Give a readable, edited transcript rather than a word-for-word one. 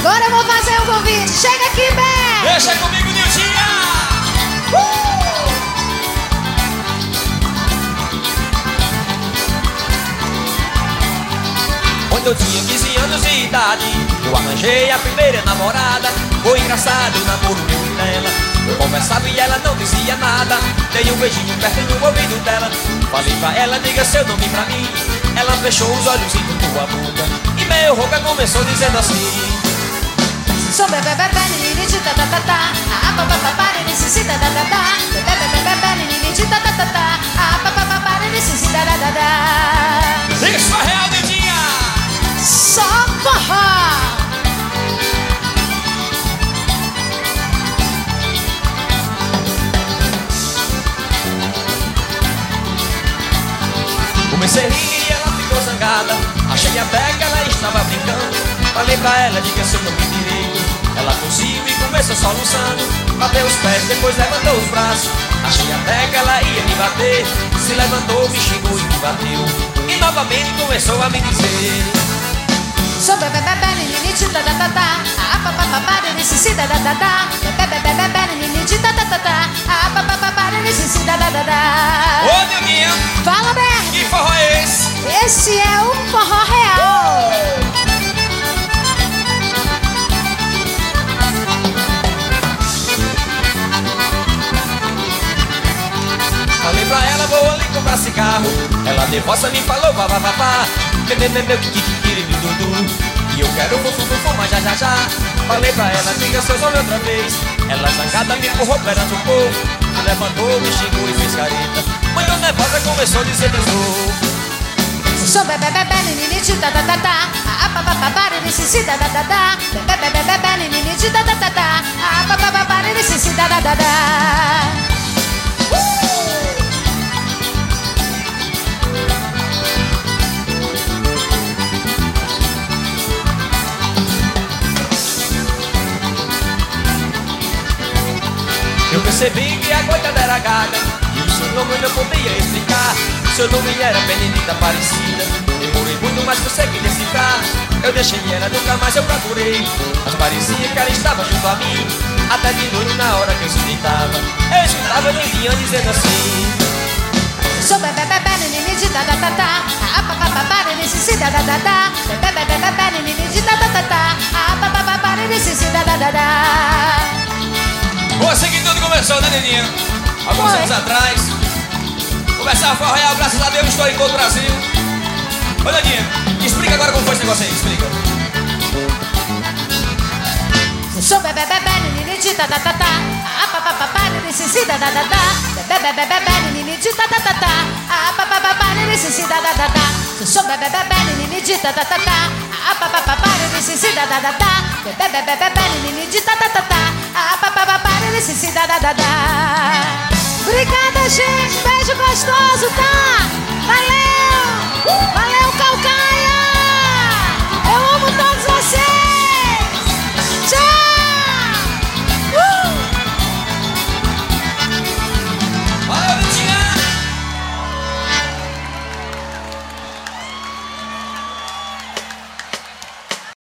Agora eu vou fazer um convite. Chega aqui, Ben. Deixa comigo, Nildinha. Quando eu tinha 15 anos de idade, eu arranjei a primeira namorada. Foi engraçado o namoro meu e dela. Eu conversava e ela não dizia nada. Dei um beijinho perto do ouvido dela. Falei pra ela, diga seu nome pra mim. Ela fechou os olhos e tocou a boca. E meu rouca começou dizendo assim: sou bebê, bebê, nini, de ta ta ta ta. Ah, papapá, nini, si, da da da da. Bebê, bebê, bebê, nini, de ta ta ta ta. Ah, papapá, nini, si, da da da da. Diga só real, Nildinha. Só forró. Comecei a rir e ela ficou zangada. Achei até que ela estava brincando. Falei pra ela, diga seu nome direito. Ela tossiu e começou soluçando. Bateu os pés, depois levantou os braços. Achei até que ela ia me bater. Se levantou, me xingou e me bateu. E novamente começou a me dizer: sou bebê, bebê, nini, de ta ta ta ta. Ah, papapá, nini, si, da da da da. Bebê, bebê, bebê, nini, de ta ta ta ta. Ah, papapá, nini, si, da da da da. ô, Nildinha, fala, Ben. que forró é esse? Esse é o forró real. Falei pra ela, vou ali comprar cigarro. Ela de roça me falou, vá, vá, vá, vá. Meu, kikikiri, dudu. E eu quero fufu, mas já, já, já. Falei pra ela, diga seu nome outra vez. Ela zangada me empurrou perante o povo. Me levantou, me xingou e fez careta. Muito nervosa começou a dizer de novo: sou bebê, bebê, nini, de ta ta ta ta. Ah, papapá, nini, si, da da da da. Bebê, bebê, bebê, nini, de ta ta ta ta. Ah, papapá, nini, si, da da da da. Eu percebi que a coitada era gaga. E o seu nome eu não podia explicar. Seu nome era Benedita Aparecida. Demorei muito, mas consegui decifrar. Eu deixei ela, nunca mais eu procurei. Mas parecia que ela estava junto a mim. Até de noite, na hora que eu escutava, eu escutava Nildinha dizendo assim: sou bebê, bebê, nini, de ta ta ta ta. Ah, papapá, nini, si, da da da da. Bebê, bebê, bebê, nini, de ta ta ta ta. Ah, papapá, nini, si, da da da da. Foi assim que tudo começou, né, Nildinha? Alguns anos atrás. Começava a forró real, graças a Deus, estou em todo o Brasil. Ô, Nildinha, explica agora como foi esse negócio aí, explica. sou bebê, bebê, nini, de ta ta ta ta. Ah, papapá, nini, si, da da da da. Bebê, bebê, bebê, nini, de ta ta ta ta. Ah, papapá, nini, si, da da da da. Sou bebê, bebê, nini, de ta ta ta ta. Ah, papapá, nini, si, da da da da. Bebê, bebê, bebê, nini, de ta ta ta ta. Ah, papapá, nini, si, da da da da. Obrigada, gente. Beijo gostoso, tá?